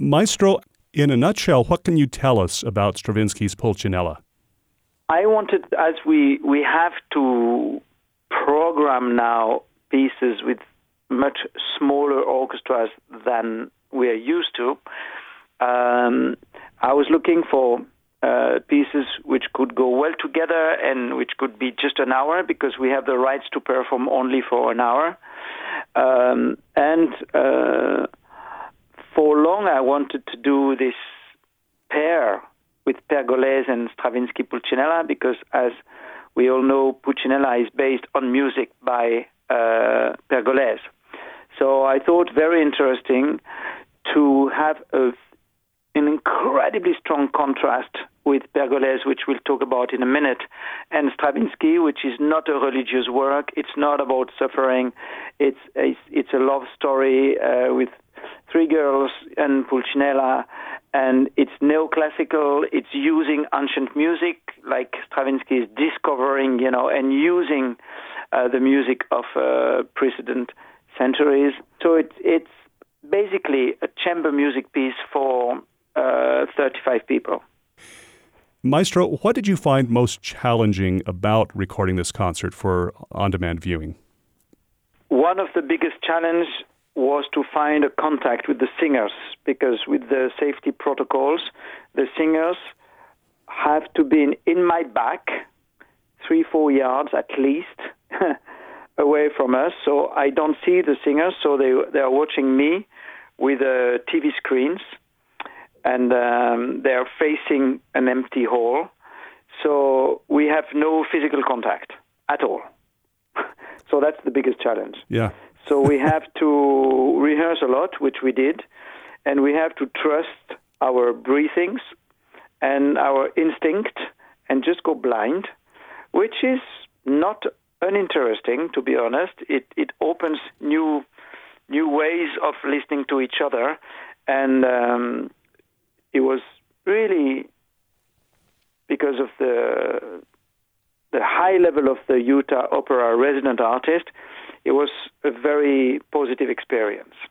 Maestro, in a nutshell, what can you tell us about Stravinsky's Pulcinella? I wanted, as we have to program now pieces with much smaller orchestras than we are used to, I was looking for pieces which could go well together and which could be just an hour, because we have the rights to perform only for an hour. For long I wanted to do this pair with Pergolese and Stravinsky Pulcinella, because as we all know, Pulcinella is based on music by Pergolese. So I thought very interesting to have an incredibly strong contrast with Pergolese, which we'll talk about in a minute, and Stravinsky, which is not a religious work. It's not about suffering. It's a love story with three girls and Pulcinella, and it's neoclassical. It's using ancient music, like Stravinsky is discovering, and using the music of precedent centuries. So it's basically a chamber music piece for 35 people. Maestro, what did you find most challenging about recording this concert for on-demand viewing? One of the biggest challenges was to find a contact with the singers, because with the safety protocols, the singers have to be in my back, 3-4 yards at least, away from us. So I don't see the singers, so they are watching me with TV screens, and they are facing an empty hall. So we have no physical contact at all. So that's the biggest challenge. Yeah. So we have to rehearse a lot, which we did, and we have to trust our breathings and our instinct and just go blind, which is not uninteresting, to be honest. It opens new ways of listening to each other, and it was really because of the high level of the Utah Opera resident artist. It was a very positive experience.